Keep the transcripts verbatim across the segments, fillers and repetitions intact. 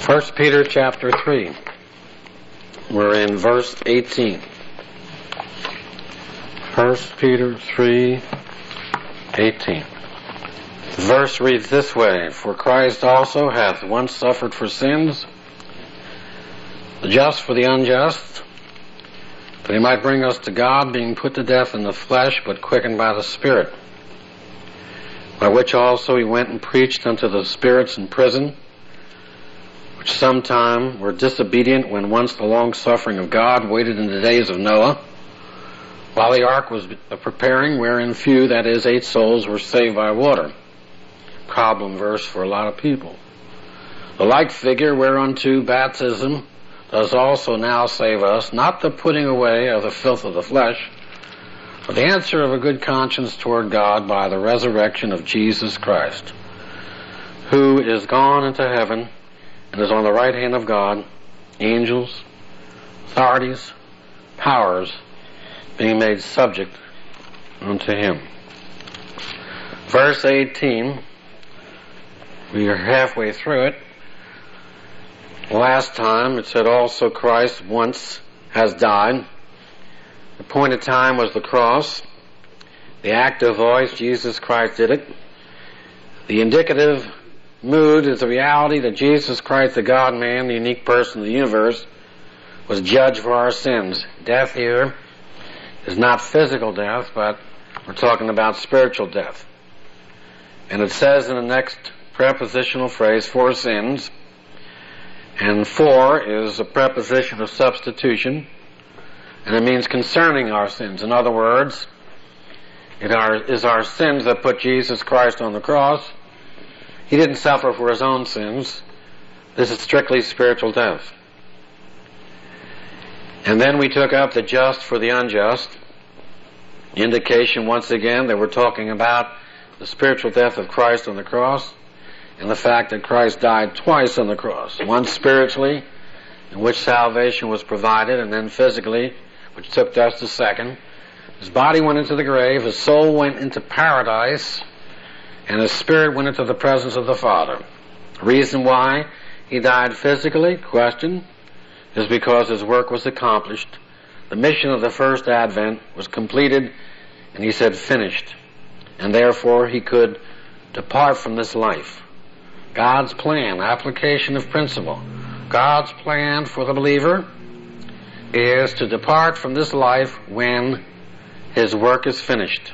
First Peter chapter three. We're in verse eighteen. First Peter three, eighteen. The verse reads this way: For Christ also hath once suffered for sins, the just for the unjust, that he might bring us to God, being put to death in the flesh, but quickened by the Spirit, by which also he went and preached unto the spirits in prison, which sometime were disobedient, when once the long suffering of God waited in the days of Noah, while the ark was preparing, wherein few, that is, eight souls, were saved by water. Problem verse for a lot of people. The like figure whereunto baptism does also now save us, not the putting away of the filth of the flesh, but the answer of a good conscience toward God by the resurrection of Jesus Christ, who is gone into heaven and is on the right hand of God, angels, authorities, powers, being made subject unto him. Verse eighteen, we are halfway through it. Last time it said also Christ once has died. The appointed time was the cross. The active voice, Jesus Christ did it. The indicative mood is the reality that Jesus Christ, the God-man, the unique person of the universe, was judged for our sins. Death here is not physical death, but we're talking about spiritual death. And it says in the next prepositional phrase, for sins, and for is a preposition of substitution, and it means concerning our sins. In other words, it are, is our sins that put Jesus Christ on the cross. He didn't suffer for his own sins. This is strictly spiritual death. And then we took up the just for the unjust. Indication, once again, that we're talking about the spiritual death of Christ on the cross, and the fact that Christ died twice on the cross. Once spiritually, in which salvation was provided, and then physically, which took just a second. His body went into the grave, his soul went into paradise, and his spirit went into the presence of the Father. The reason why he died physically, question, is because his work was accomplished. The mission of the first advent was completed, and he said, finished. And therefore he could depart from this life. God's plan, application of principle. God's plan for the believer is to depart from this life when his work is finished.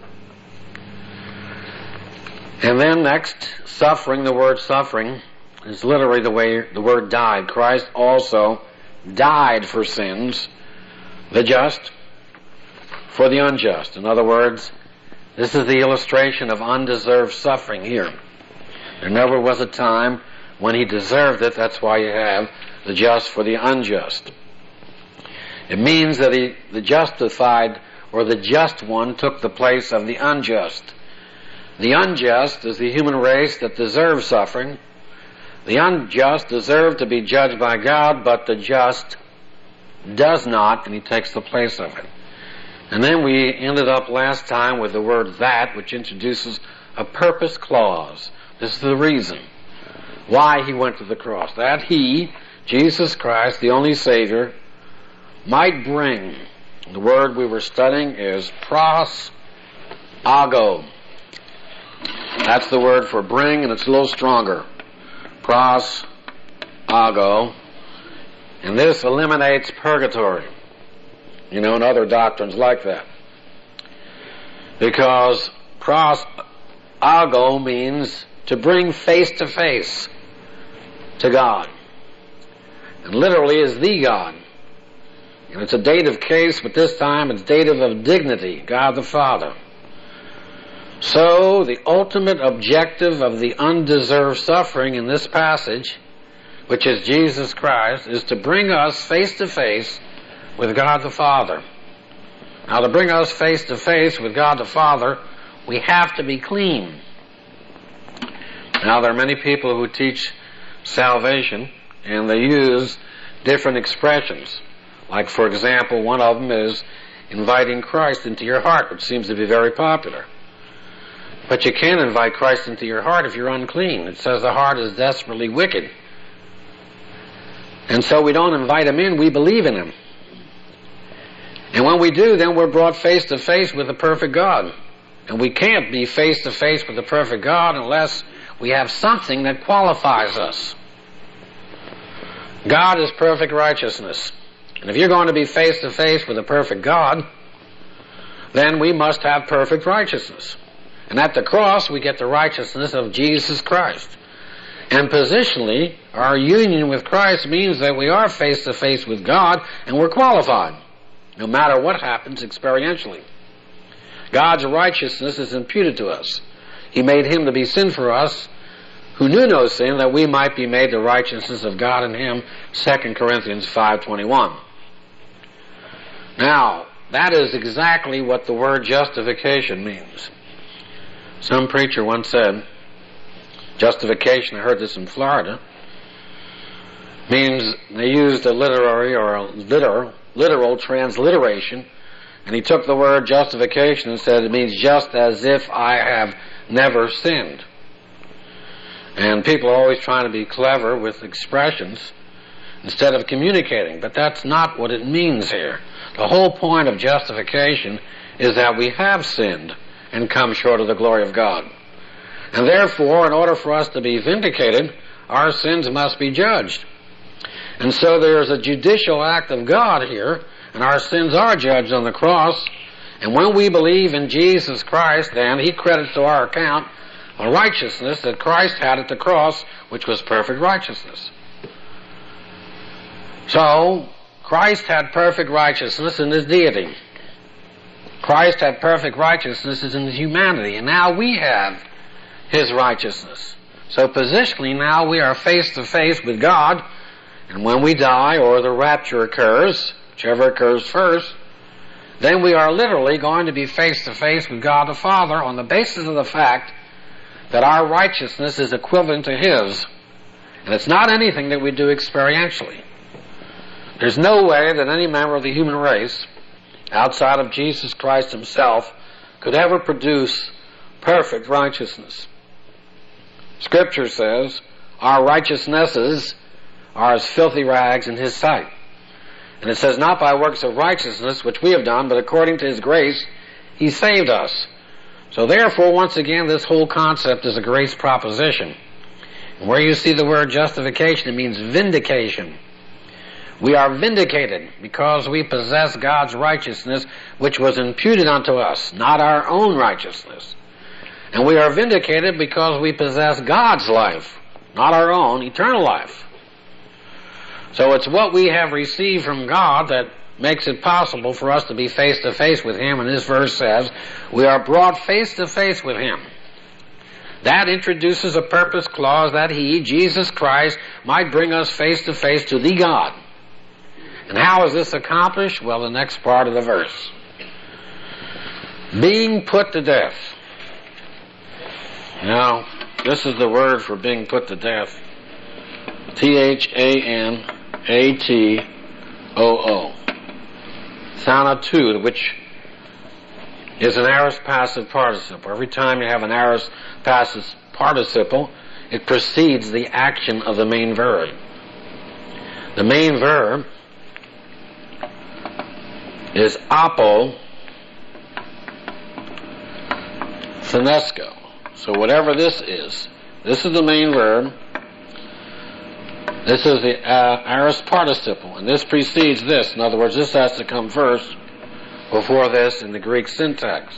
And then next, suffering. The word suffering is literally the way the word died. Christ also died for sins, the just for the unjust. In other words, this is the illustration of undeserved suffering here. There never was a time when he deserved it. That's why you have the just for the unjust. It means that he, the justified or the just one took the place of the unjust. The unjust is the human race that deserves suffering. The unjust deserve to be judged by God, but the just does not, and he takes the place of it. And then we ended up last time with the word that, which introduces a purpose clause. This is the reason why he went to the cross. That he, Jesus Christ, the only Savior, might bring. The word we were studying is pros ago. That's the word for bring, and it's a little stronger. Pros ago. And this eliminates purgatory. You know, and other doctrines like that. Because pros ago means to bring face to face to God. And literally is the God. And it's a dative case, but this time it's dative of dignity, God the Father. So the ultimate objective of the undeserved suffering in this passage, which is Jesus Christ, is to bring us face to face with God the Father. Now, to bring us face to face with God the Father, we have to be clean. Now, there are many people who teach salvation, and they use different expressions. Like, for example, one of them is inviting Christ into your heart, which seems to be very popular. But you can't invite Christ into your heart if you're unclean. It says the heart is desperately wicked. And so we don't invite him in, we believe in him. And when we do, then we're brought face to face with the perfect God. And we can't be face to face with the perfect God unless we have something that qualifies us. God is perfect righteousness. And if you're going to be face to face with the perfect God, then we must have perfect righteousness. And at the cross, we get the righteousness of Jesus Christ. And positionally, our union with Christ means that we are face to face with God and we're qualified, no matter what happens experientially. God's righteousness is imputed to us. He made him to be sin for us, who knew no sin, that we might be made the righteousness of God in him, Second Corinthians five twenty-one. Now, that is exactly what the word justification means. Some preacher once said, justification, I heard this in Florida, means they used a literary or a literal, literal transliteration, and he took the word justification and said it means just as if I have never sinned. And people are always trying to be clever with expressions instead of communicating, but that's not what it means here. The whole point of justification is that we have sinned and come short of the glory of God. And therefore, in order for us to be vindicated, our sins must be judged. And so there is a judicial act of God here, and our sins are judged on the cross. And when we believe in Jesus Christ, then he credits to our account a righteousness that Christ had at the cross, which was perfect righteousness. So, Christ had perfect righteousness in his deity. Christ had perfect righteousness in his humanity, and now we have his righteousness. So positionally now we are face to face with God, and when we die or the rapture occurs, whichever occurs first, then we are literally going to be face to face with God the Father on the basis of the fact that our righteousness is equivalent to his. And it's not anything that we do experientially. There's no way that any member of the human race, outside of Jesus Christ himself, could ever produce perfect righteousness. Scripture says, our righteousnesses are as filthy rags in his sight. And it says, not by works of righteousness, which we have done, but according to his grace, he saved us. So therefore, once again, this whole concept is a grace proposition. And where you see the word justification, it means vindication. We are vindicated because we possess God's righteousness, which was imputed unto us, not our own righteousness. And we are vindicated because we possess God's life, not our own eternal life. So it's what we have received from God that makes it possible for us to be face to face with him. And this verse says, we are brought face to face with him. That introduces a purpose clause that he, Jesus Christ, might bring us face to face to the God. And how is this accomplished? Well, the next part of the verse. Being put to death. Now, this is the word for being put to death. T H A N A T O O. Thanatou, which is an aorist passive participle. Every time you have an aorist passive participle, it precedes the action of the main verb. The main verb is apo thenesco. So whatever this is, this is the main verb. This is the uh, aorist participle, and this precedes this. In other words, this has to come first before this in the Greek syntax.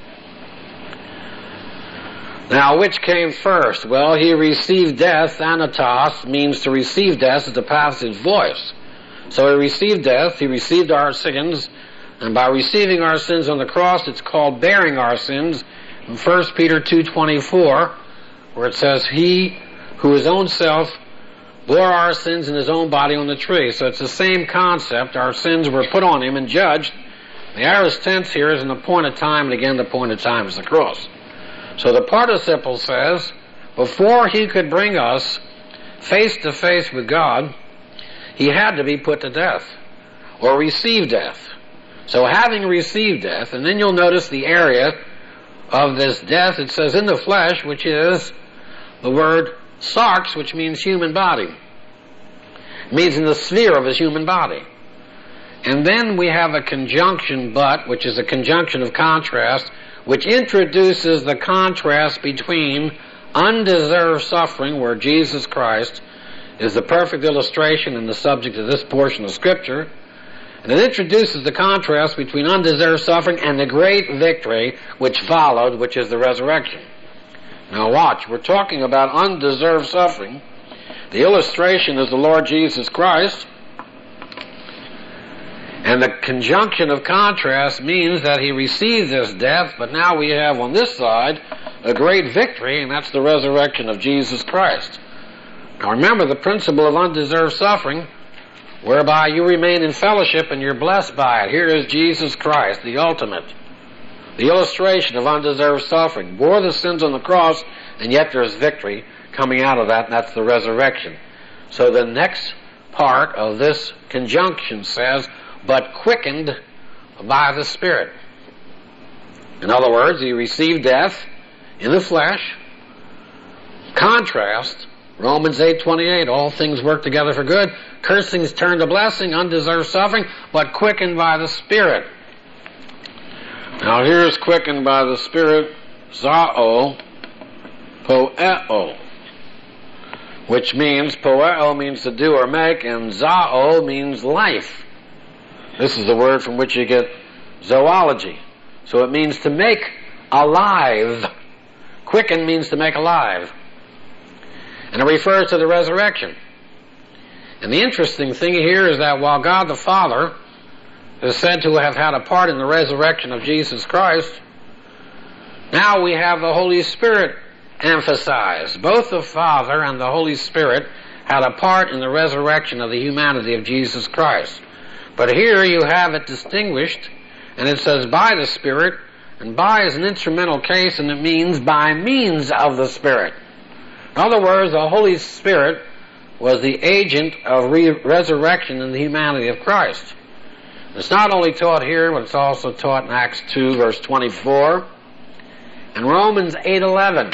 Now, which came first? Well, he received death. Thanatos means to receive death is the passive voice. So he received death, he received our sins, and by receiving our sins on the cross, it's called bearing our sins. In First Peter two twenty-four, where it says, he who his own self bore our sins in his own body on the tree. So it's the same concept. Our sins were put on him and judged. The aorist tense here is an appointed time, and again the appointed time is the cross. So the participle says, before he could bring us face to face with God, he had to be put to death, or receive death. So having received death, and then you'll notice the area of this death, it says in the flesh, which is the word sarx, which means human body. It means in the sphere of his human body. And then we have a conjunction but, which is a conjunction of contrast, which introduces the contrast between undeserved suffering, where Jesus Christ is the perfect illustration and the subject of this portion of Scripture, and it introduces the contrast between undeserved suffering and the great victory which followed, which is the resurrection. Now watch, we're talking about undeserved suffering. The illustration is the Lord Jesus Christ, and the conjunction of contrast means that he received this death, but now we have on this side a great victory, and that's the resurrection of Jesus Christ. Now remember the principle of undeserved suffering, whereby you remain in fellowship and you're blessed by it. Here is Jesus Christ, the ultimate, the illustration of undeserved suffering. Bore the sins on the cross, and yet there's victory coming out of that, and that's the resurrection. So the next part of this conjunction says, but quickened by the Spirit. In other words, he received death in the flesh. Contrast, Romans eight twenty-eight, all things work together for good. Cursings turn to blessing, undeserved suffering, but quickened by the Spirit. Now here's quickened by the Spirit, zao, poeo, which means, poeo means to do or make, and zao means life. This is the word from which you get zoology. So it means to make alive. Quicken means to make alive. And it refers to the resurrection. And the interesting thing here is that while God the Father is said to have had a part in the resurrection of Jesus Christ, now we have the Holy Spirit emphasized. Both the Father and the Holy Spirit had a part in the resurrection of the humanity of Jesus Christ. But here you have it distinguished, and it says by the Spirit, and by is an instrumental case, and it means by means of the Spirit. In other words, the Holy Spirit was the agent of re- resurrection in the humanity of Christ. It's not only taught here, but it's also taught in Acts two, verse twenty-four, and Romans eight eleven.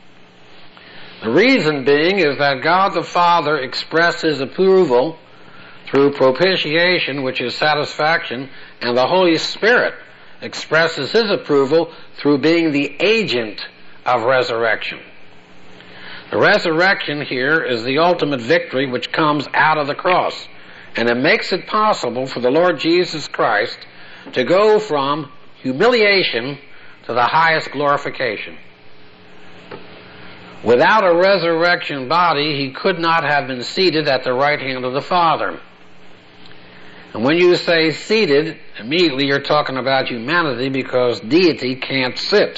The reason being is that God the Father expressed his approval through propitiation, which is satisfaction, and the Holy Spirit expresses his approval through being the agent of resurrection. The resurrection here is the ultimate victory which comes out of the cross, and it makes it possible for the Lord Jesus Christ to go from humiliation to the highest glorification. Without a resurrection body, he could not have been seated at the right hand of the Father. And when you say seated, immediately you're talking about humanity, because deity can't sit.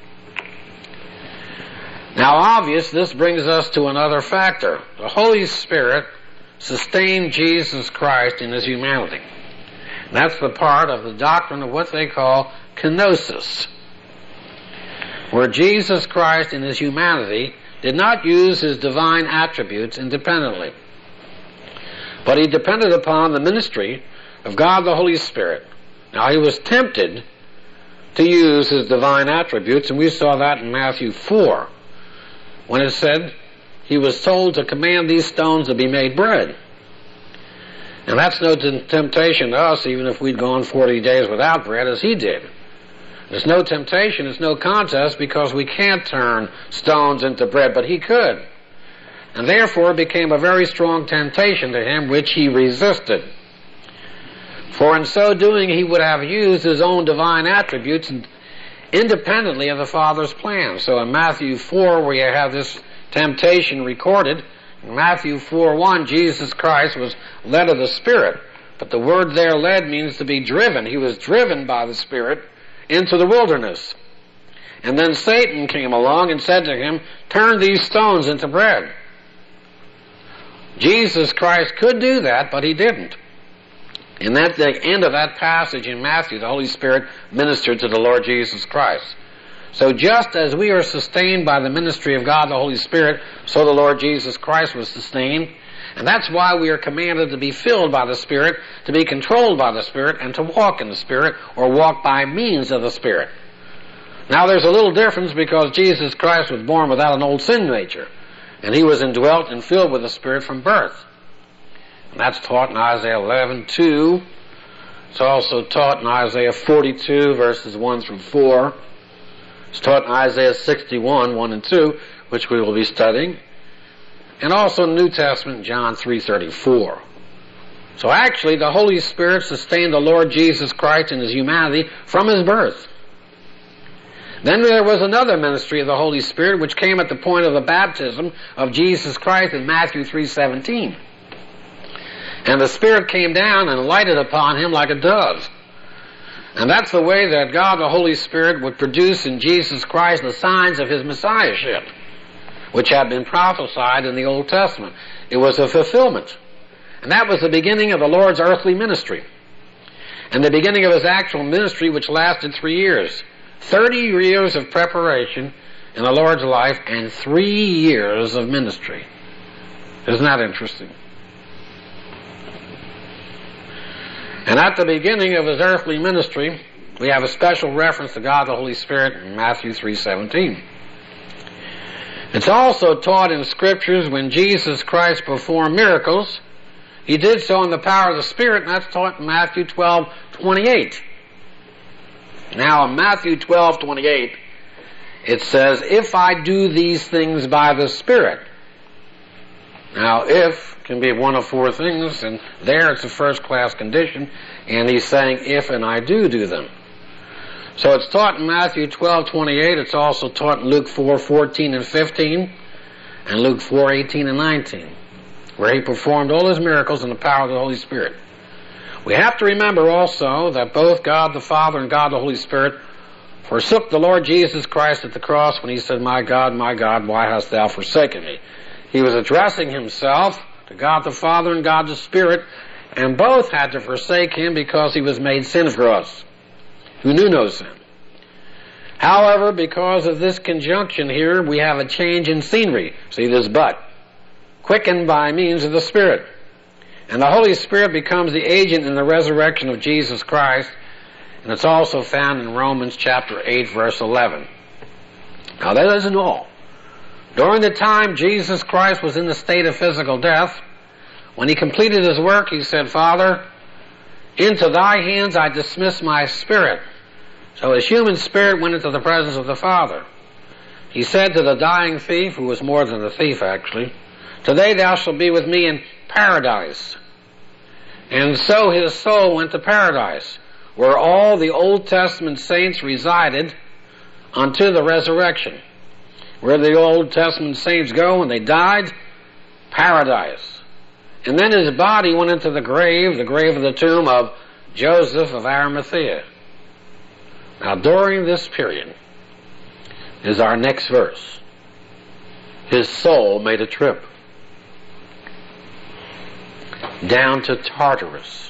Now, obvious, this brings us to another factor. The Holy Spirit sustained Jesus Christ in his humanity. And that's the part of the doctrine of what they call kenosis, where Jesus Christ in his humanity did not use his divine attributes independently, but he depended upon the ministry of God the Holy Spirit. Now, he was tempted to use his divine attributes, and we saw that in Matthew four, when it said he was told to command these stones to be made bread. And that's no t- temptation to us, even if we'd gone forty days without bread, as he did. There's no temptation, it's no contest, because we can't turn stones into bread, but he could. And therefore it became a very strong temptation to him, which he resisted. For in so doing he would have used his own divine attributes independently of the Father's plan. So in Matthew four, where you have this temptation recorded, in Matthew four one, Jesus Christ was led of the Spirit. But the word there, led, means to be driven. He was driven by the Spirit into the wilderness. And then Satan came along and said to him, turn these stones into bread. Jesus Christ could do that, but he didn't. And at the end of that passage in Matthew, the Holy Spirit ministered to the Lord Jesus Christ. So just as we are sustained by the ministry of God the Holy Spirit, so the Lord Jesus Christ was sustained. And that's why we are commanded to be filled by the Spirit, to be controlled by the Spirit, and to walk in the Spirit, or walk by means of the Spirit. Now there's a little difference, because Jesus Christ was born without an old sin nature, and he was indwelt and filled with the Spirit from birth. That's taught in Isaiah eleven two. It's also taught in Isaiah forty-two, verses one through four. It's taught in Isaiah sixty-one, one and two, which we will be studying. And also in the New Testament, John three thirty-four. So actually, the Holy Spirit sustained the Lord Jesus Christ in His humanity from His birth. Then there was another ministry of the Holy Spirit which came at the point of the baptism of Jesus Christ in Matthew three seventeen. And the Spirit came down and lighted upon Him like a dove. And that's the way that God, the Holy Spirit, would produce in Jesus Christ the signs of His Messiahship, which had been prophesied in the Old Testament. It was a fulfillment. And that was the beginning of the Lord's earthly ministry. And the beginning of His actual ministry, which lasted three years. Thirty years of preparation in the Lord's life and three years of ministry. Isn't that interesting? And at the beginning of His earthly ministry, we have a special reference to God the Holy Spirit in Matthew three seventeen. It's also taught in Scriptures when Jesus Christ performed miracles, He did so in the power of the Spirit, and that's taught in Matthew twelve twenty-eight. Now in Matthew twelve twenty-eight, it says, if I do these things by the Spirit. Now if can be one of four things, and there it's a first class condition, and He's saying if and I do do them. So it's taught in Matthew twelve twenty-eight, it's also taught in Luke four fourteen and fifteen, and Luke four eighteen and nineteen, where He performed all His miracles in the power of the Holy Spirit. We have to remember also that both God the Father and God the Holy Spirit forsook the Lord Jesus Christ at the cross when He said, my God, my God, why hast thou forsaken me? He was addressing Himself to God the Father and God the Spirit, and both had to forsake Him because He was made sin for us, who knew no sin. However, because of this conjunction here, we have a change in scenery. See this but. Quickened by means of the Spirit. And the Holy Spirit becomes the agent in the resurrection of Jesus Christ, and it's also found in Romans chapter eight, verse eleven. Now that isn't all. During the time Jesus Christ was in the state of physical death, when He completed His work, He said, Father, into Thy hands I dismiss my spirit. So His human spirit went into the presence of the Father. He said to the dying thief, who was more than a thief actually, today thou shalt be with me in paradise. And so His soul went to paradise, where all the Old Testament saints resided unto the resurrection. Where the Old Testament saints go when they died? Paradise. And then His body went into the grave, the grave of the tomb of Joseph of Arimathea. Now during this period is our next verse. His soul made a trip down to Tartarus.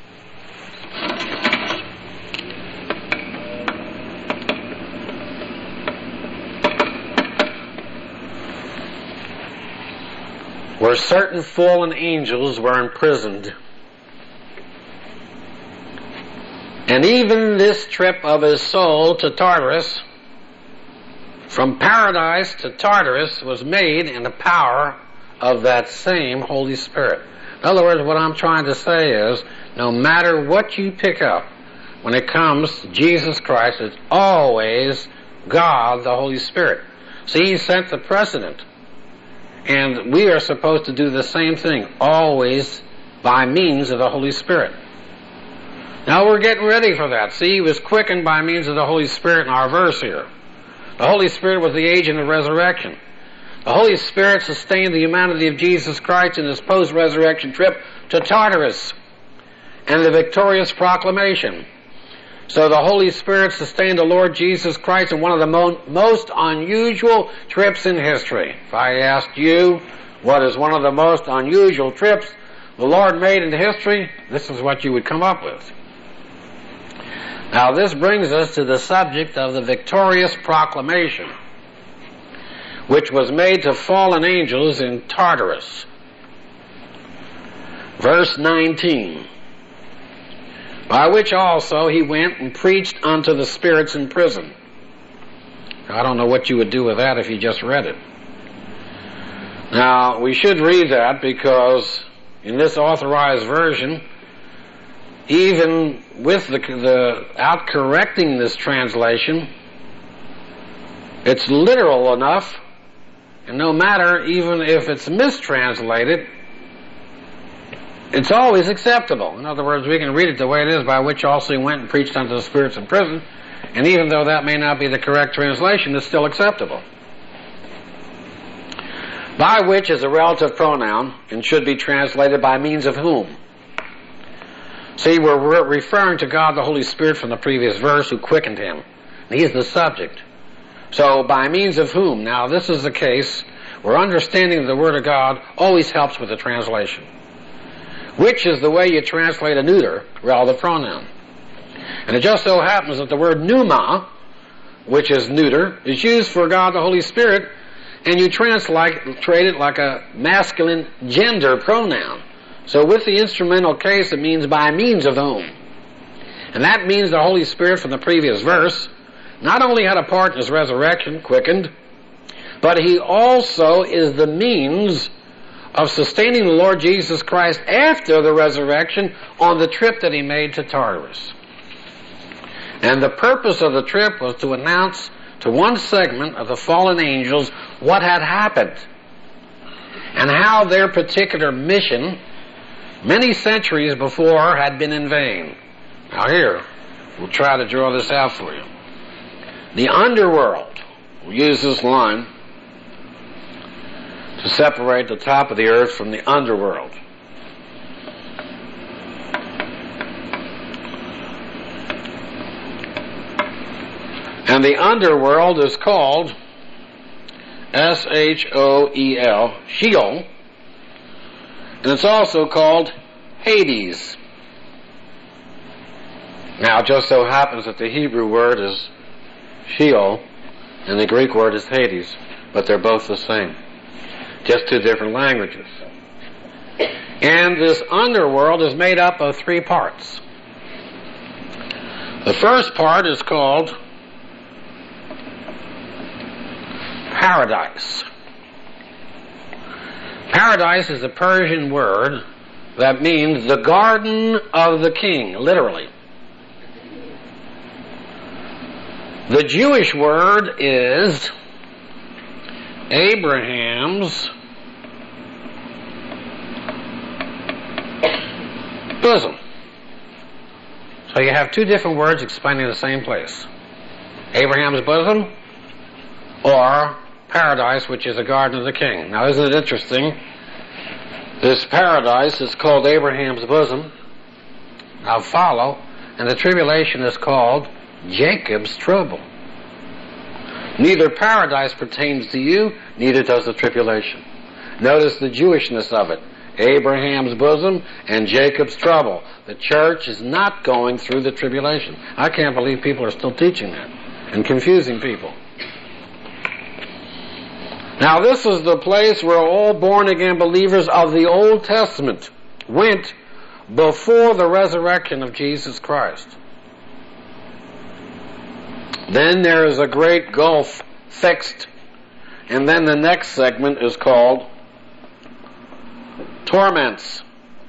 Where certain fallen angels were imprisoned. And even this trip of his soul to Tartarus, from paradise to Tartarus, was made in the power of that same Holy Spirit. In other words, what I'm trying to say is, no matter what you pick up when it comes to Jesus Christ, it's always God, the Holy Spirit. See, He set the precedent. And we are supposed to do the same thing, always by means of the Holy Spirit. Now we're getting ready for that. See, He was quickened by means of the Holy Spirit in our verse here. The Holy Spirit was the agent of resurrection. The Holy Spirit sustained the humanity of Jesus Christ in His post-resurrection trip to Tartarus and the victorious proclamation. So the Holy Spirit sustained the Lord Jesus Christ in one of the mo- most unusual trips in history. If I asked you what is one of the most unusual trips the Lord made in history, this is what you would come up with. Now this brings us to the subject of the victorious proclamation, which was made to fallen angels in Tartarus. Verse nineteen. By which also He went and preached unto the spirits in prison. I don't know what you would do with that if you just read it. Now, we should read that because in this authorized version, even with the, the out correcting this translation, it's literal enough, and no matter even if it's mistranslated, it's always acceptable. In other words, we can read it the way it is, by which also he went and preached unto the spirits in prison, and even though that may not be the correct translation, it's still acceptable. By which is a relative pronoun and should be translated by means of whom. See, we're re- referring to God the Holy Spirit from the previous verse, who quickened him. He is the subject. So, by means of whom? Now, this is the case where understanding of the Word of God always helps with the translation. Which is the way you translate a neuter, relative pronoun. And it just so happens that the word pneuma, which is neuter, is used for God the Holy Spirit, and you translate it like a masculine gender pronoun. So with the instrumental case, it means by means of whom. And that means the Holy Spirit from the previous verse not only had a part in his resurrection, quickened, but he also is the means of sustaining the Lord Jesus Christ after the resurrection on the trip that he made to Tartarus. And the purpose of the trip was to announce to one segment of the fallen angels what had happened and how their particular mission many centuries before had been in vain. Now here, we'll try to draw this out for you. The underworld, we'll use this line to separate the top of the earth from the underworld. And the underworld is called S H O E L, Sheol, and it's also called Hades. Now, it just so happens that the Hebrew word is Sheol, and the Greek word is Hades, but they're both the same. Just two different languages. And this underworld is made up of three parts. The first part is called Paradise. Paradise is a Persian word that means the garden of the king, literally. The Jewish word is Abraham's bosom. So you have two different words explaining the same place. Abraham's bosom, or paradise, which is the garden of the king. Now, isn't it interesting? This paradise is called Abraham's bosom. Now follow, and the tribulation is called Jacob's trouble. Neither paradise pertains to you, neither does the tribulation. Notice the Jewishness of it. Abraham's bosom and Jacob's trouble. The church is not going through the tribulation. I can't believe people are still teaching that and confusing people. Now, this is the place where all born-again believers of the Old Testament went before the resurrection of Jesus Christ. Then there is a great gulf fixed, and then the next segment is called torments.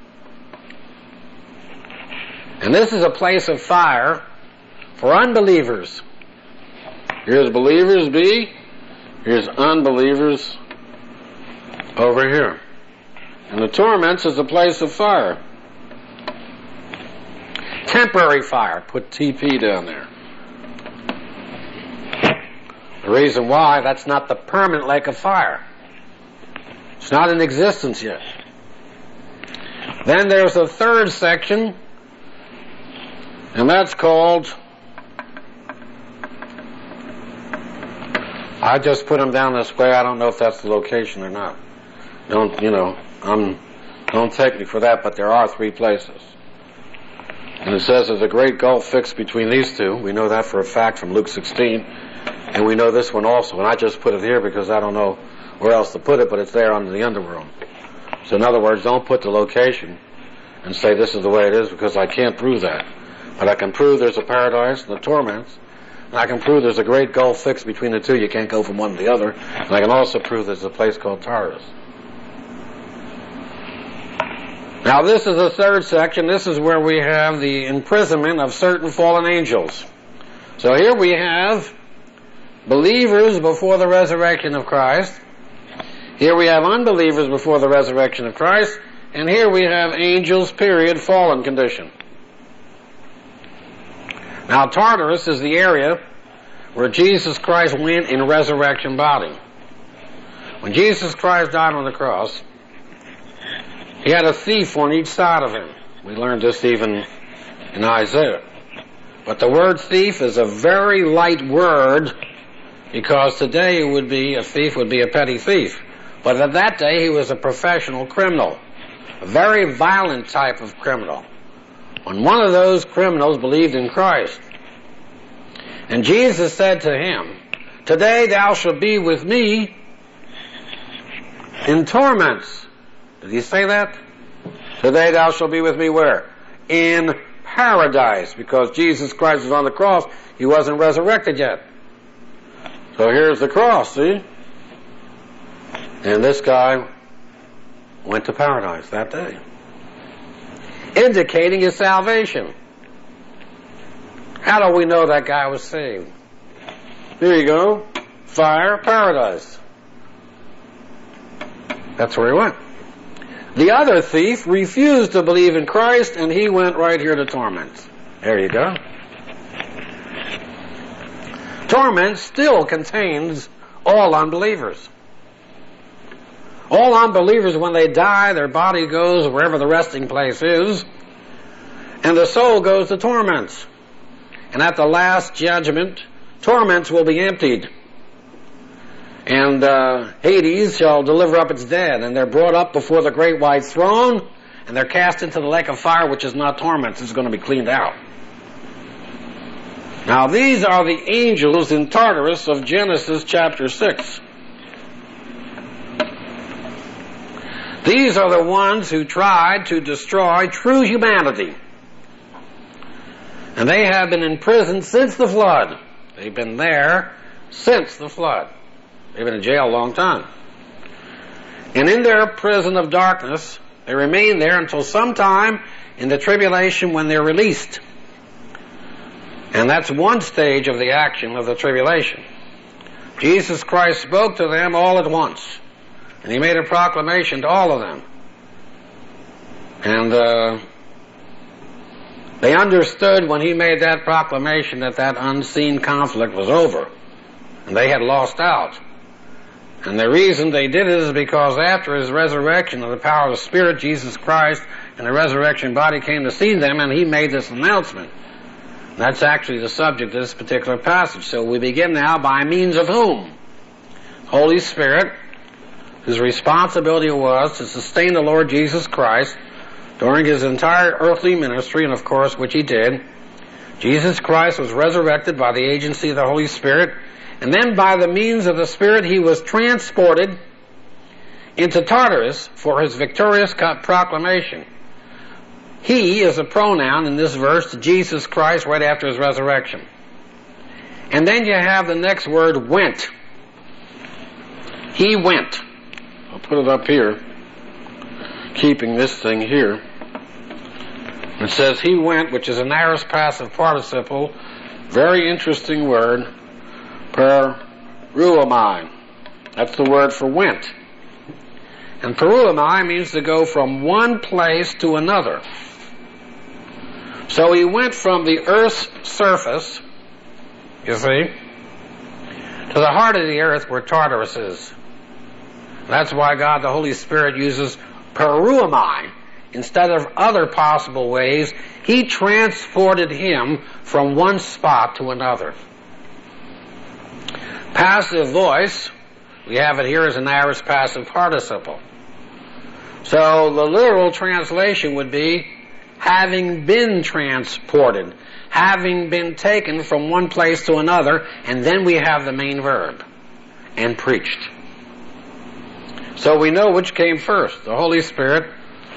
And this is a place of fire for unbelievers. Here's believers B, here's unbelievers over here. And the torments is a place of fire. Temporary fire. Put T P down there. The reason why, that's not the permanent lake of fire. It's not in existence yet. Then there's a third section, and that's called, I just put them down this way. I don't know if that's the location or not. Don't, you know, I'm, don't take me for that, but there are three places. And it says there's a great gulf fixed between these two. We know that for a fact from Luke sixteen. And we know this one also. And I just put it here because I don't know where else to put it, but it's there under the underworld. So in other words, don't put the location and say this is the way it is, because I can't prove that. But I can prove there's a paradise and the torments. And I can prove there's a great gulf fixed between the two. You can't go from one to the other. And I can also prove there's a place called Tartarus. Now this is the third section. This is where we have the imprisonment of certain fallen angels. So here we have believers before the resurrection of Christ. Here we have unbelievers before the resurrection of Christ. And here we have angels, period, fallen condition. Now Tartarus is the area where Jesus Christ went in resurrection body. When Jesus Christ died on the cross, he had a thief on each side of him. We learned this even in Isaiah. But the word thief is a very light word, because today it would be, a thief would be a petty thief. But at that day he was a professional criminal, a very violent type of criminal. When one of those criminals believed in Christ, and Jesus said to him, "Today thou shalt be with me in torments." Did he say that? Today thou shalt be with me where? In paradise, because Jesus Christ was on the cross. He wasn't resurrected yet. So here's the cross, see? And this guy went to paradise that day, indicating his salvation. How do we know that guy was saved? There you go. Fire, paradise. That's where he went. The other thief refused to believe in Christ, and he went right here to torment. There you go. Torment still contains all unbelievers. All unbelievers, when they die, their body goes wherever the resting place is, and the soul goes to torments. And at the last judgment, torments will be emptied. And uh, Hades shall deliver up its dead, and they're brought up before the great white throne, and they're cast into the lake of fire, which is not torments. It's going to be cleaned out. Now these are the angels in Tartarus of Genesis chapter six. These are the ones who tried to destroy true humanity. And they have been in prison since the flood. They've been there since the flood. They've been in jail a long time. And in their prison of darkness, they remain there until sometime in the tribulation when they're released. And that's one stage of the action of the tribulation. Jesus Christ spoke to them all at once. And he made a proclamation to all of them. And uh, they understood when he made that proclamation that that unseen conflict was over. And they had lost out. And the reason they did it is because after his resurrection of the power of the Spirit, Jesus Christ and the resurrection body came to see them, and he made this announcement. And that's actually the subject of this particular passage. So we begin now by means of whom? Holy Spirit, whose responsibility was to sustain the Lord Jesus Christ during his entire earthly ministry, and of course, which he did. Jesus Christ was resurrected by the agency of the Holy Spirit, and then by the means of the Spirit he was transported into Tartarus for his victorious proclamation. He is a pronoun in this verse to Jesus Christ right after his resurrection. And then you have the next word, went. He went. I'll put it up here, keeping this thing here. It says he went, which is an aorist passive participle. Very interesting word. Peruamai. That's the word for went. And peruamai means to go from one place to another. So he went from the earth's surface, you see, to the heart of the earth where Tartarus is. That's why God, the Holy Spirit, uses peruamai instead of other possible ways. He transported him from one spot to another. Passive voice, we have it here as an aorist passive participle. So the literal translation would be having been transported, having been taken from one place to another, and then we have the main verb, and preached. So we know which came first. The Holy Spirit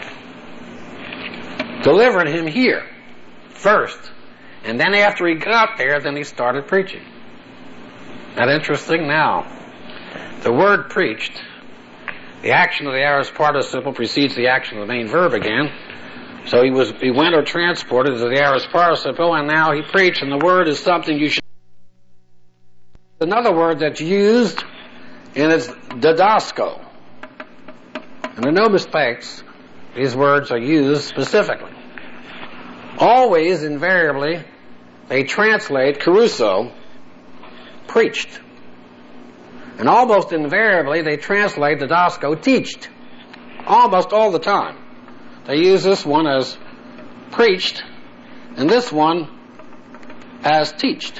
delivered him here first, and then after he got there, then he started preaching. Isn't that interesting? Now, the word preached The action of the aorist participle precedes the action of the main verb again. So he was he went or transported to the aorist participle, and now he preached, and the word is something you should. Another word that's used, and it's didasko. And there are no mistakes. These words are used specifically. Always, invariably, they translate kerusso, preached. And almost invariably, they translate didasko, teached. Almost all the time. They use this one as preached, and this one as teached.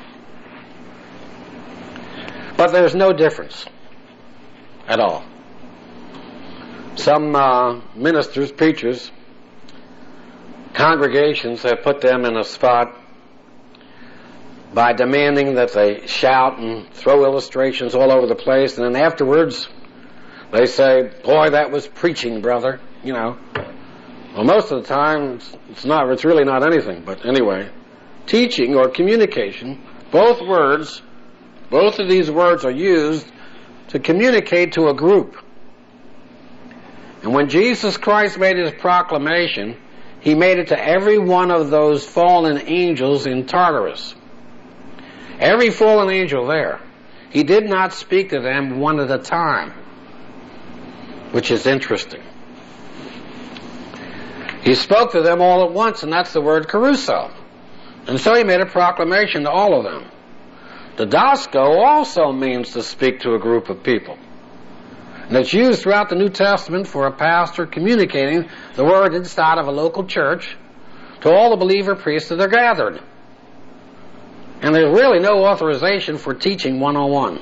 But there's no difference at all. Some uh, ministers, preachers, congregations have put them in a spot by demanding that they shout and throw illustrations all over the place, and then afterwards they say, boy, that was preaching, brother, you know. Well, most of the time it's, it's not, it's really not anything, but anyway, teaching or communication, both words, both of these words are used to communicate to a group. And when Jesus Christ made his proclamation, he made it to every one of those fallen angels in Tartarus. Every fallen angel there. He did not speak to them one at a time, which is interesting. He spoke to them all at once, and that's the word kerusso. And so he made a proclamation to all of them. Didasko also means to speak to a group of people. And it's used throughout the New Testament for a pastor communicating the word inside of a local church to all the believer priests that are gathered. And there's really no authorization for teaching one-on-one.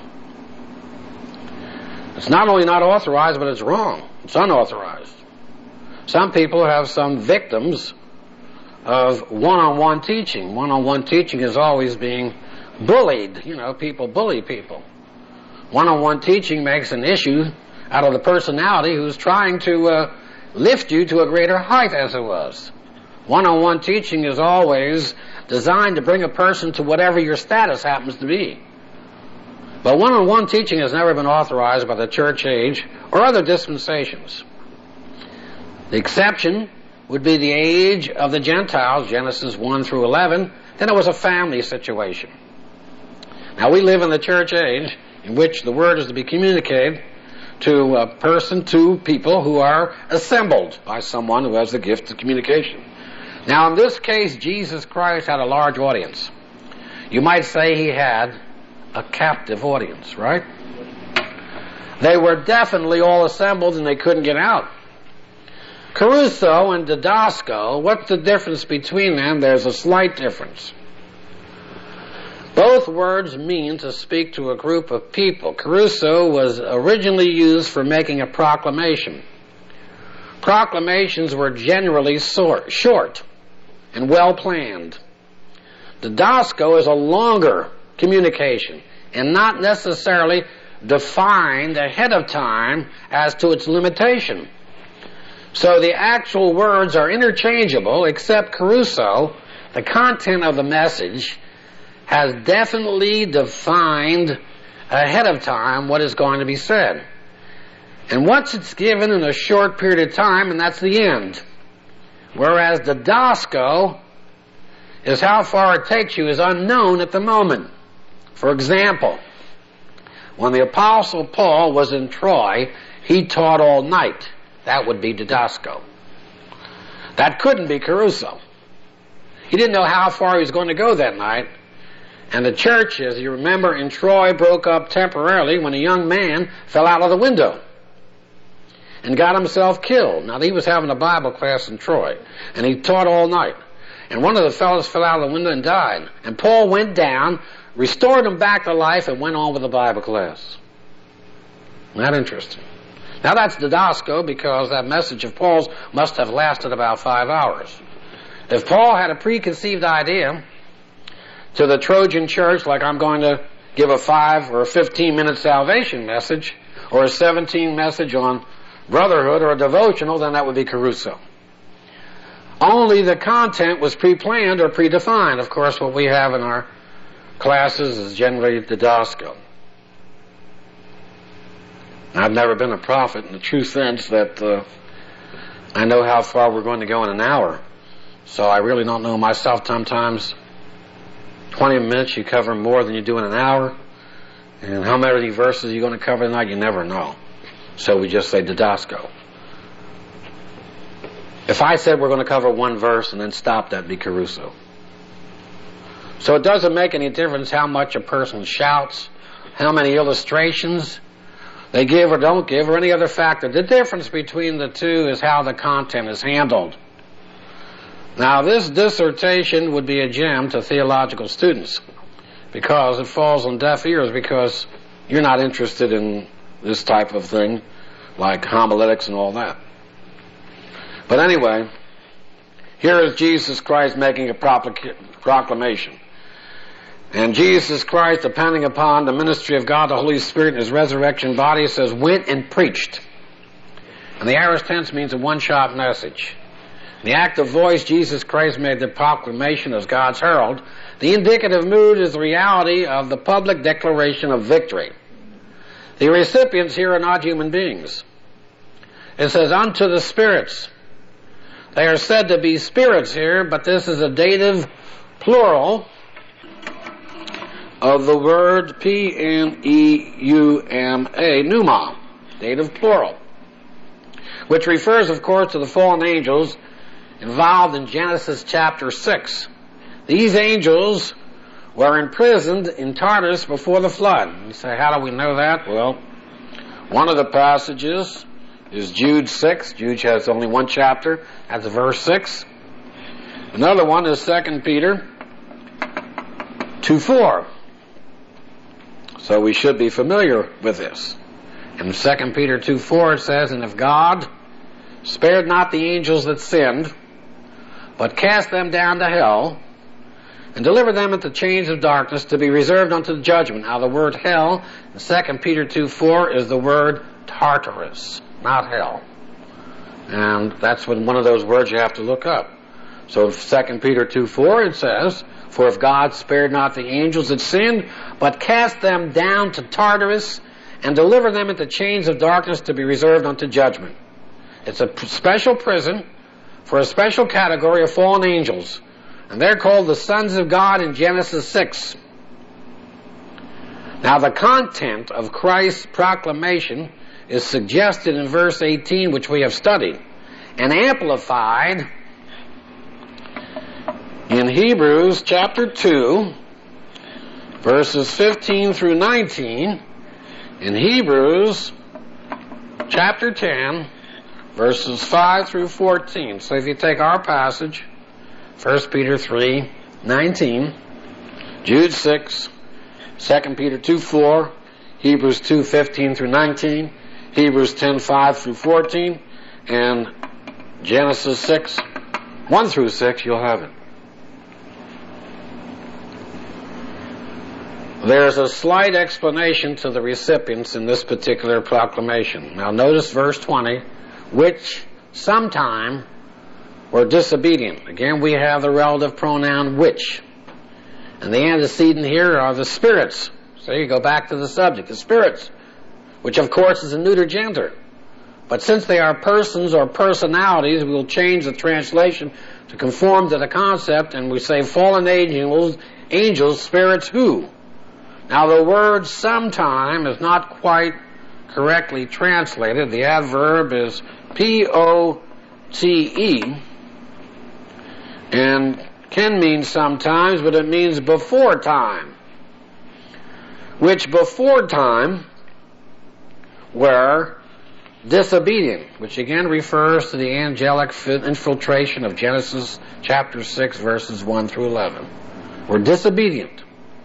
It's not only not authorized, but it's wrong. It's unauthorized. Some people have some victims of one-on-one teaching. One-on-one teaching is always being bullied. You know, people bully people. One-on-one teaching makes an issue out of the personality who's trying to uh, lift you to a greater height, as it was. One-on-one teaching is always designed to bring a person to whatever your status happens to be. But one-on-one teaching has never been authorized by the church age or other dispensations. The exception would be the age of the Gentiles, Genesis one through eleven. Then it was a family situation. Now we live in the church age in which the word is to be communicated to a person, to people who are assembled by someone who has the gift of communication. Now in this case, Jesus Christ had a large audience. You might say he had a captive audience, right? They were definitely all assembled and they couldn't get out. Kerusso and didasko, what's the difference between them? There's a slight difference. Both words mean to speak to a group of people. Kerusso was originally used for making a proclamation. Proclamations were generally short and well planned. Didasko is a longer communication and not necessarily defined ahead of time as to its limitation. So the actual words are interchangeable, except kerusso, the content of the message, has definitely defined ahead of time what is going to be said. And once it's given in a short period of time, and that's the end. Whereas didasko is how far it takes you is unknown at the moment. For example, when the Apostle Paul was in Troy, he taught all night. That would be didasko. That couldn't be kerusso. He didn't know how far he was going to go that night. And the church, as you remember, in Troy broke up temporarily when a young man fell out of the window and got himself killed. Now, he was having a Bible class in Troy, and he taught all night. And one of the fellows fell out of the window and died. And Paul went down, restored him back to life, and went on with the Bible class. Isn't that interesting? Now, that's didasko because that message of Paul's must have lasted about five hours. If Paul had a preconceived idea to the Trojan church, like I'm going to give a five or a fifteen minute salvation message, or a seventeen message on brotherhood or a devotional, then that would be kerusso. Only the content was pre-planned or predefined. Of course, what we have in our classes is generally didasko. I've never been a prophet in the true sense that uh, I know how far we're going to go in an hour. So I really don't know myself. Sometimes twenty minutes you cover more than you do in an hour. And how many verses you're going to cover tonight, you never know. So we just say didasco. If I said we're going to cover one verse and then stop, that'd be caruso. So it doesn't make any difference how much a person shouts, how many illustrations they give or don't give, or any other factor. The difference between the two is how the content is handled. Now, this dissertation would be a gem to theological students because it falls on deaf ears because you're not interested in this type of thing like homiletics and all that. But anyway, here is Jesus Christ making a proclamation. And Jesus Christ, depending upon the ministry of God, the Holy Spirit, and His resurrection body, says, went and preached. And the aorist tense means a one-shot message. In the active voice, Jesus Christ made the proclamation as God's herald. The indicative mood is the reality of the public declaration of victory. The recipients here are not human beings. It says, unto the spirits. They are said to be spirits here, but this is a dative plural of the word P N E U M A, pneuma, dative plural, which refers, of course, to the fallen angels involved in Genesis chapter six. These angels were imprisoned in Tartarus before the flood. You say, how do we know that? Well, one of the passages is Jude six. Jude has only one chapter. That's verse six. Another one is Second Peter two four. So we should be familiar with this. In Second Peter two four it says, and if God spared not the angels that sinned, but cast them down to hell, and delivered them into chains of darkness to be reserved unto the judgment. Now the word hell in Second Peter two four is the word Tartarus, not hell. And that's one of those words you have to look up. So in Second Peter two four it says, for if God spared not the angels that sinned, but cast them down to Tartarus, and delivered them into chains of darkness to be reserved unto judgment. It's a special prison for a special category of fallen angels, and they're called the sons of God in Genesis six. Now the content of Christ's proclamation is suggested in verse eighteen, which we have studied, and amplified in Hebrews chapter two, verses fifteen through nineteen, in Hebrews chapter ten, verses five through fourteen. So if you take our passage, First Peter three nineteen, Jude six, Second Peter two four, Hebrews two fifteen through nineteen, Hebrews ten five through fourteen, and Genesis six one through six, you'll have it. There's a slight explanation to the recipients in this particular proclamation. Now notice verse twenty, which sometime were disobedient. Again, we have the relative pronoun which. And the antecedent here are the spirits. So you go back to the subject, the spirits, which of course is a neuter gender. But since they are persons or personalities, we will change the translation to conform to the concept, and we say fallen angels, angels, spirits who. Now the word sometime is not quite correctly translated. The adverb is P O T E, and can mean sometimes, but it means before time, which before time were disobedient, which again refers to the angelic infiltration of Genesis chapter six, verses one through eleven. Were disobedient.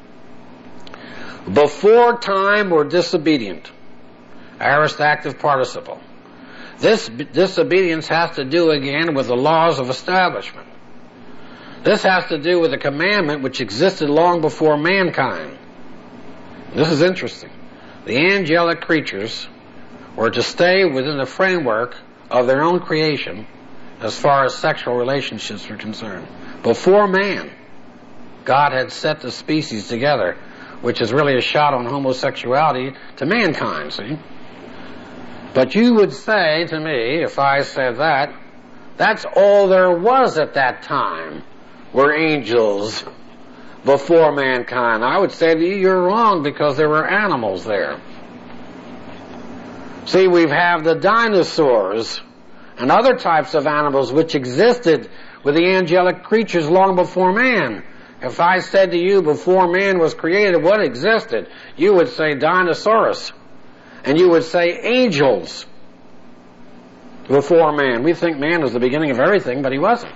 Before time were disobedient. Aorist active participle. This disobedience has to do again with the laws of establishment. This has to do with a commandment which existed long before mankind. This is interesting. The angelic creatures were to stay within the framework of their own creation as far as sexual relationships were concerned. Before man, God had set the species together, which is really a shot on homosexuality to mankind, see? But you would say to me, if I said that, that's all there was at that time, were angels before mankind. I would say to you, you're wrong, because there were animals there. See, we have the dinosaurs and other types of animals which existed with the angelic creatures long before man. If I said to you before man was created, what existed? You would say dinosaurs. And you would say angels before man. We think man was the beginning of everything, but he wasn't.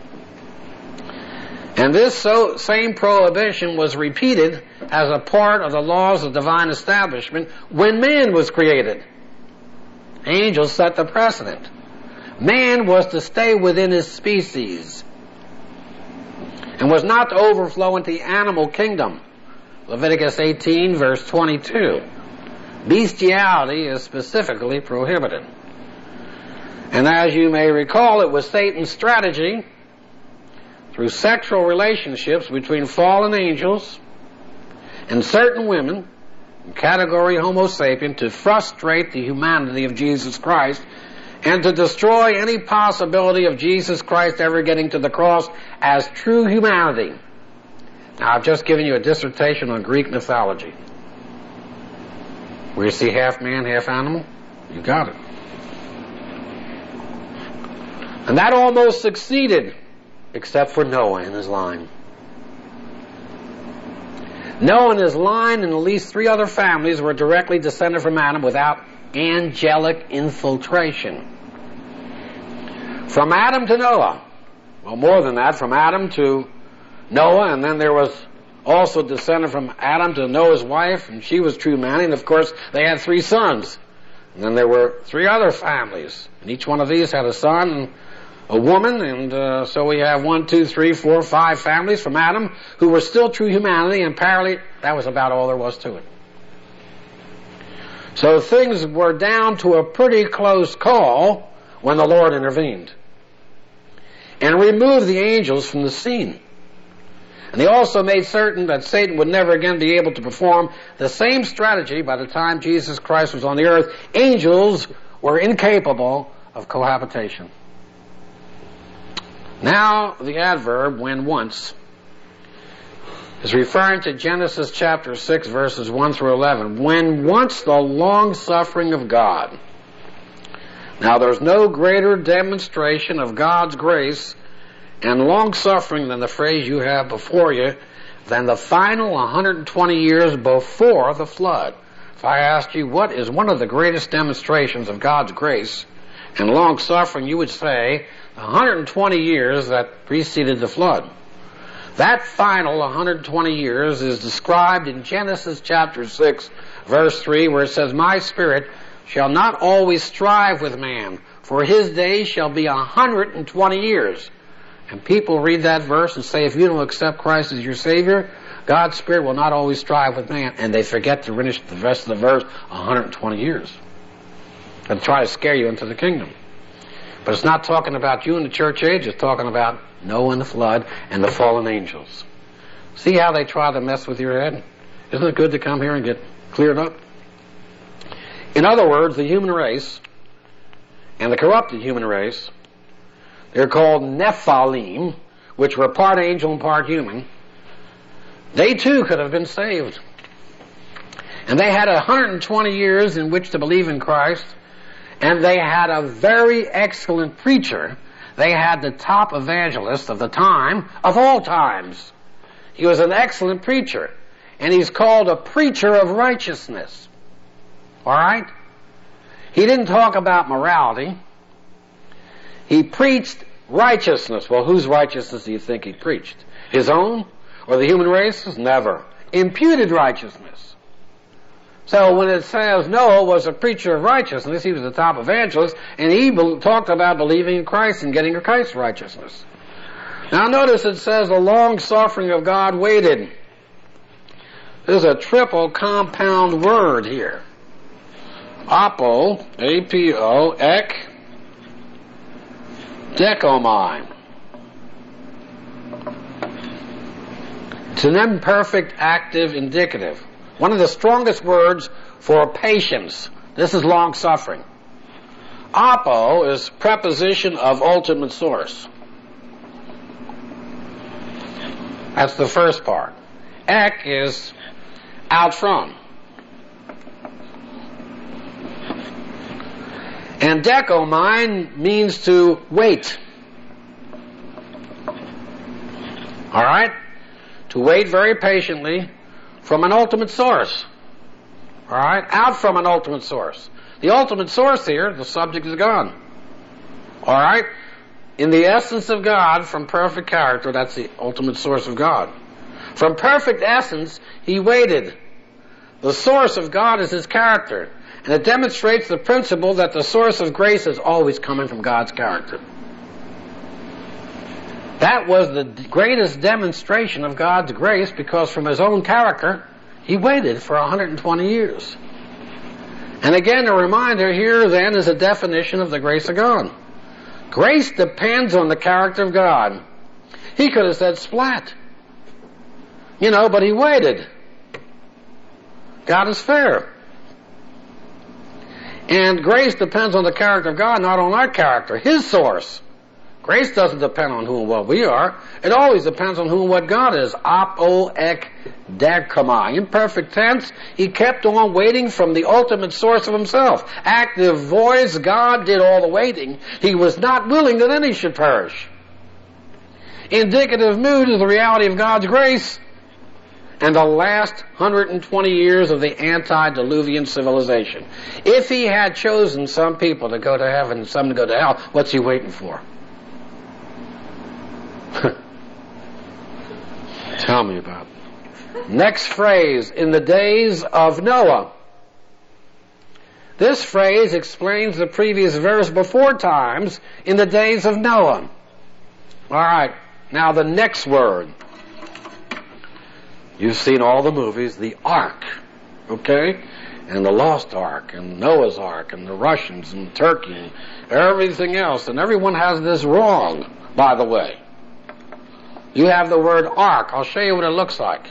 And this so, same prohibition was repeated as a part of the laws of divine establishment when man was created. Angels set the precedent. Man was to stay within his species and was not to overflow into the animal kingdom. Leviticus eighteen, verse twenty-two. Bestiality is specifically prohibited. And as you may recall, it was Satan's strategy through sexual relationships between fallen angels and certain women, category Homo sapien, to frustrate the humanity of Jesus Christ and to destroy any possibility of Jesus Christ ever getting to the cross as true humanity. Now, I've just given you a dissertation on Greek mythology. Where you see half man, half animal, you got it. And that almost succeeded, except for Noah and his line. Noah and his line and at least three other families were directly descended from Adam without angelic infiltration. From Adam to Noah, well, more than that, from Adam to Noah, and then there was also descended from Adam to Noah's wife, and she was true man, and of course they had three sons. And then there were three other families, and each one of these had a son and a woman, and uh, so we have one, two, three, four, five families from Adam who were still true humanity, and apparently that was about all there was to it. So things were down to a pretty close call when the Lord intervened and removed the angels from the scene. And he also made certain that Satan would never again be able to perform the same strategy by the time Jesus Christ was on the earth. Angels were incapable of cohabitation. Now, the adverb, when once, is referring to Genesis chapter six, verses one through eleven. When once the long-suffering of God. Now, there's no greater demonstration of God's grace and long-suffering than the phrase you have before you, than the final one hundred twenty years before the flood. If I asked you what is one of the greatest demonstrations of God's grace and long-suffering, you would say one hundred twenty years that preceded the flood. That final one hundred twenty years is described in Genesis chapter six, verse three, where it says, "My spirit shall not always strive with man, for his days shall be one hundred twenty years." And people read that verse and say, if you don't accept Christ as your Savior, God's Spirit will not always strive with man. And they forget to finish the rest of the verse, one hundred twenty years. And try to scare you into the kingdom. But it's not talking about you in the church age, it's talking about Noah and the flood and the fallen angels. See how they try to mess with your head? Isn't it good to come here and get cleared up? In other words, the human race and the corrupted human race, they're called Nephilim, which were part angel and part human. They too could have been saved. And they had one hundred twenty years in which to believe in Christ. And they had a very excellent preacher. They had the top evangelist of the time, of all times. He was an excellent preacher. And he's called a preacher of righteousness. All right? He didn't talk about morality. He preached righteousness. Well, whose righteousness do you think he preached? His own? Or the human race's? Never. Imputed righteousness. So when it says Noah was a preacher of righteousness, he was the top evangelist, and he be- talked about believing in Christ and getting Christ's righteousness. Now notice it says the long suffering of God waited. There's a triple compound word here. Apo, A P O, ek, dekomai. It's an imperfect active indicative. One of the strongest words for patience. This is long suffering. Apo is preposition of ultimate source. That's the first part. Ek is out from. And dekomine means to wait. All right? To wait very patiently from an ultimate source. All right? Out from an ultimate source. The ultimate source here, the subject is God. All right? In the essence of God, from perfect character, that's the ultimate source of God. From perfect essence, he waited. The source of God is his character. And it demonstrates the principle that the source of grace is always coming from God's character. That was the greatest demonstration of God's grace, because from his own character, he waited for one hundred twenty years. And again, a reminder here then is a definition of the grace of God. Grace depends on the character of God. He could have said splat. You know, but he waited. God is fair. And grace depends on the character of God, not on our character, his source. Grace doesn't depend on who and what we are. It always depends on who and what God is. Apo ek dekomai. In perfect tense, he kept on waiting from the ultimate source of himself. Active voice, God did all the waiting. He was not willing that any should perish. Indicative mood is the reality of God's grace and the last one hundred twenty years of the antediluvian civilization. If he had chosen some people to go to heaven and some to go to hell, what's he waiting for? Tell me about it. Next phrase, in the days of Noah. This phrase explains the previous verse before times, in the days of Noah. All right, now the next word. You've seen all the movies, the Ark, okay? And the Lost Ark, and Noah's Ark, and the Russians, and Turkey, and everything else. And everyone has this wrong, by the way. You have the word Ark. I'll show you what it looks like.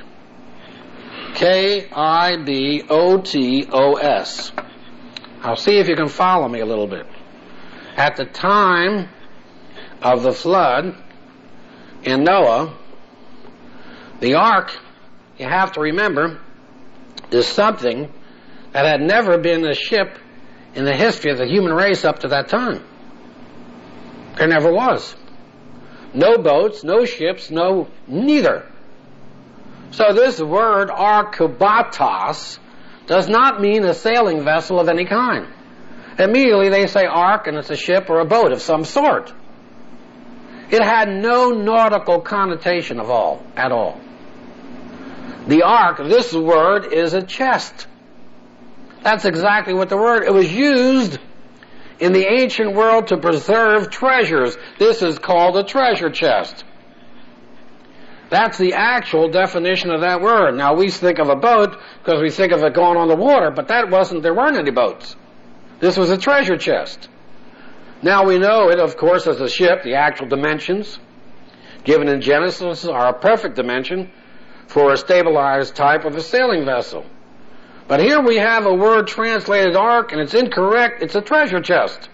K I B O T O S. I'll see if you can follow me a little bit. At the time of the flood in Noah, the Ark, you have to remember, is something that had never been a ship in the history of the human race up to that time. There never was. No boats, no ships, no neither. So this word arkubatos does not mean a sailing vessel of any kind. Immediately they say ark and it's a ship or a boat of some sort. It had no nautical connotation of all, at all. The ark, this word is a chest. That's exactly what the word, it was used in the ancient world to preserve treasures. This is called a treasure chest. That's the actual definition of that word. Now we think of a boat because we think of it going on the water, but that wasn't, there weren't any boats. This was a treasure chest. Now we know it, of course, as a ship. The actual dimensions given in Genesis are a perfect dimension for a stabilized type of a sailing vessel. But here we have a word translated ark, and it's incorrect. It's a treasure chest.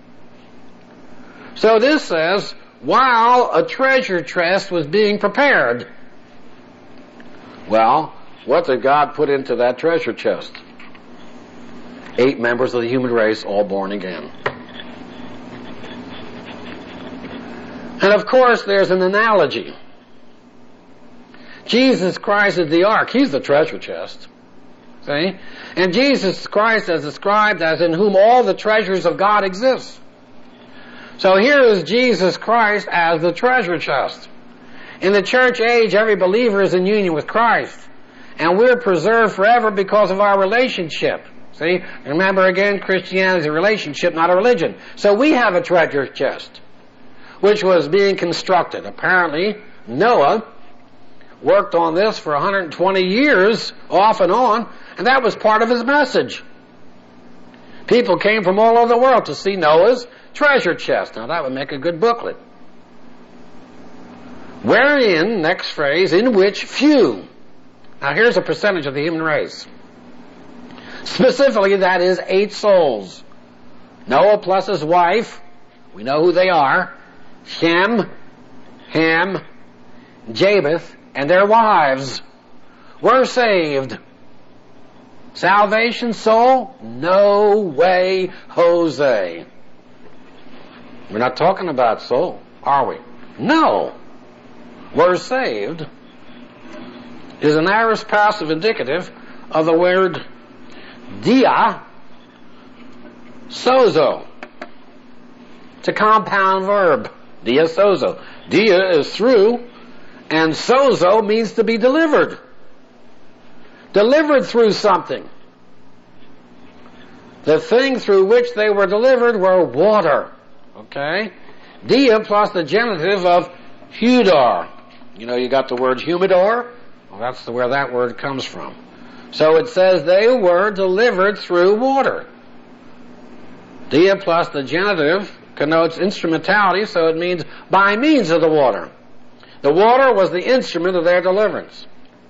So this says, while a treasure chest was being prepared. Well, what did God put into that treasure chest? Eight members of the human race, all born again. And of course, there's an analogy. Jesus Christ is the ark. He's the treasure chest. See? And Jesus Christ is described as in whom all the treasures of God exist. So here is Jesus Christ as the treasure chest. In the church age, every believer is in union with Christ. And we're preserved forever because of our relationship. See? Remember again, Christianity is a relationship, not a religion. So we have a treasure chest, which was being constructed. Apparently, Noah worked on this for one hundred twenty years, off and on, and that was part of his message. People came from all over the world to see Noah's treasure chest. Now that would make a good booklet. Wherein, next phrase, in which few. Now here's a percentage of the human race. Specifically, that is eight souls. Noah plus his wife, we know who they are, Shem, Ham, Japheth, and their wives were saved. Salvation soul? No way, Jose. We're not talking about soul, are we? No. Were saved is an aorist passive indicative of the word dia, sozo. It's a compound verb, dia sozo. Dia is through, and sozo means to be delivered. Delivered through something. The thing through which they were delivered were water. Okay? Dia plus the genitive of hudor. You know, you got the word humidor? Well, that's where that word comes from. So it says they were delivered through water. Dia plus the genitive connotes instrumentality, so it means by means of the water. The water was the instrument of their deliverance.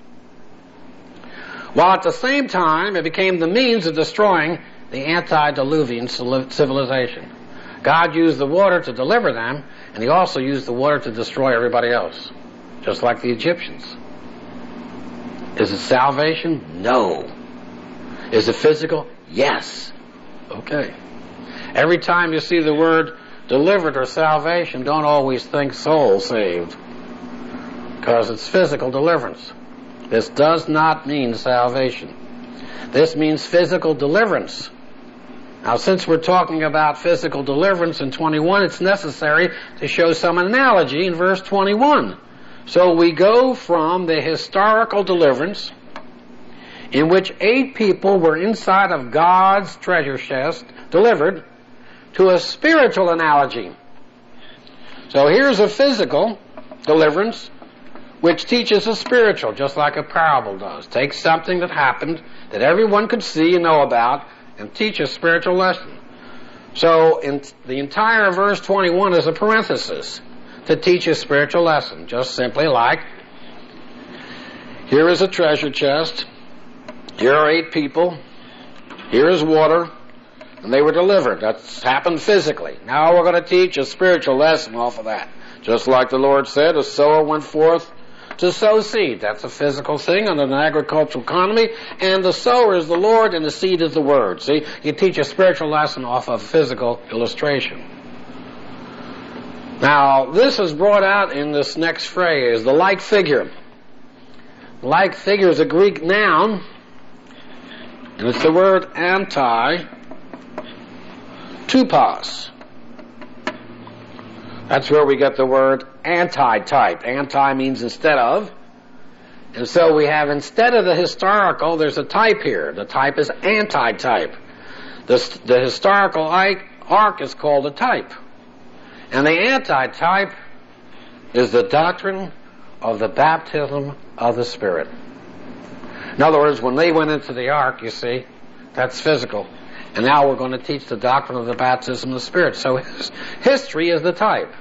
While at the same time it became the means of destroying the antediluvian civilization. God used the water to deliver them, and he also used the water to destroy everybody else, just like the Egyptians. Is it salvation? No. Is it physical? Yes. Okay. Every time you see the word delivered or salvation, don't always think soul saved, because it's physical deliverance. This does not mean salvation. This means physical deliverance. Now, since we're talking about physical deliverance in twenty-one, it's necessary to show some analogy in verse twenty-one. So we go from the historical deliverance, in which eight people were inside of God's treasure chest, delivered, to a spiritual analogy. So here's a physical deliverance, which teaches a spiritual, just like a parable does. Takes something that happened that everyone could see and know about, and teach a spiritual lesson. So in the entire verse twenty-one is a parenthesis to teach a spiritual lesson, just simply like, here is a treasure chest, here are eight people, here is water, and they were delivered. That's happened physically. Now we're going to teach a spiritual lesson off of that. Just like the Lord said, a sower went forth to sow seed. That's a physical thing under an agricultural economy, and the sower is the Lord and the seed is the Word. See, you teach a spiritual lesson off of physical illustration. Now, this is brought out in this next phrase, the like figure. The like figure is a Greek noun, and it's the word anti, tupos. That's where we get the word anti-type. Anti means instead of. And so we have, instead of the historical, there's a type here. The type is anti-type. The, the historical ark is called a type. And the anti-type is the doctrine of the baptism of the Spirit. In other words, when they went into the ark, you see, that's physical. And now we're going to teach the doctrine of the baptism of the Spirit. So his, history is the type.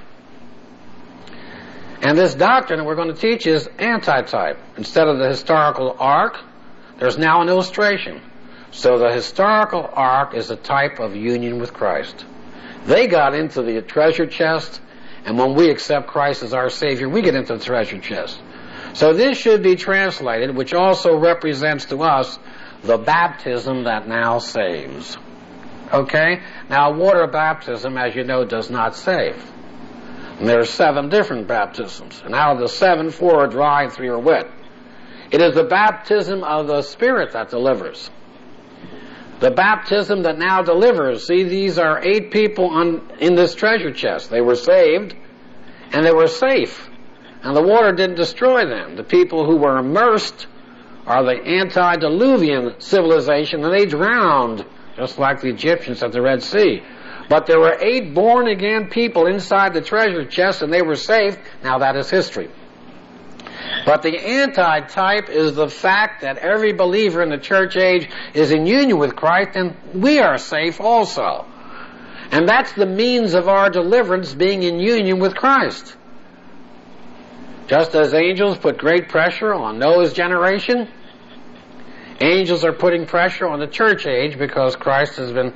And this doctrine that we're going to teach is anti-type. Instead of the historical ark, there's now an illustration. So the historical ark is a type of union with Christ. They got into the treasure chest, and when we accept Christ as our Savior, we get into the treasure chest. So this should be translated, which also represents to us the baptism that now saves. Okay? Now, water baptism, as you know, does not save. And there are seven different baptisms. And out of the seven, four are dry and three are wet. It is the baptism of the Spirit that delivers. The baptism that now delivers. See, these are eight people on, in this treasure chest. They were saved, and they were safe. And the water didn't destroy them. The people who were immersed are the antediluvian civilization, and they drowned, just like the Egyptians at the Red Sea. But there were eight born-again people inside the treasure chest, and they were saved. Now that is history. But the anti-type is the fact that every believer in the church age is in union with Christ, and we are safe also. And that's the means of our deliverance, being in union with Christ. Just as angels put great pressure on Noah's generation, angels are putting pressure on the church age because Christ has been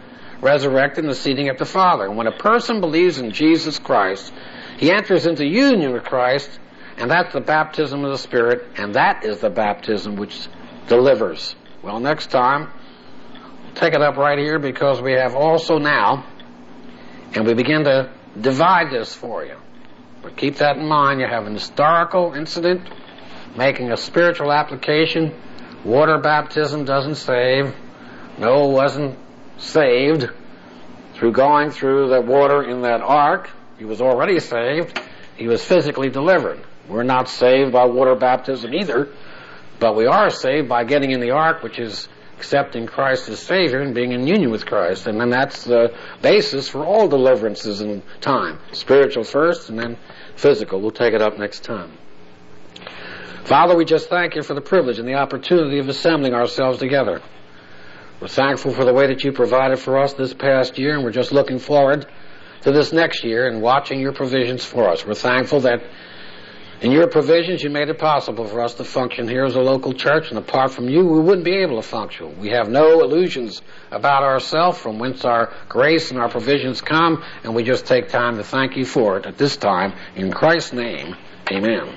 resurrected, and seating at the Father. And when a person believes in Jesus Christ, he enters into union with Christ, and that's the baptism of the Spirit, and that is the baptism which delivers. Well, next time, we'll take it up right here, because we have also now, and we begin to divide this for you. But keep that in mind. You have an historical incident making a spiritual application. Water baptism doesn't save. Noah wasn't saved through going through the water in that ark. He was already saved. He was physically delivered. We're not saved by water baptism either, but we are saved by getting in the ark, which is accepting Christ as Savior and being in union with Christ. And then that's the basis for all deliverances in time. Spiritual first, and then physical. We'll take it up next time. Father, we just thank you for the privilege and the opportunity of assembling ourselves together. We're thankful for the way that you provided for us this past year, and we're just looking forward to this next year and watching your provisions for us. We're thankful that in your provisions you made it possible for us to function here as a local church, and apart from you we wouldn't be able to function. We have no illusions about ourselves from whence our grace and our provisions come, and we just take time to thank you for it at this time. In Christ's name, amen.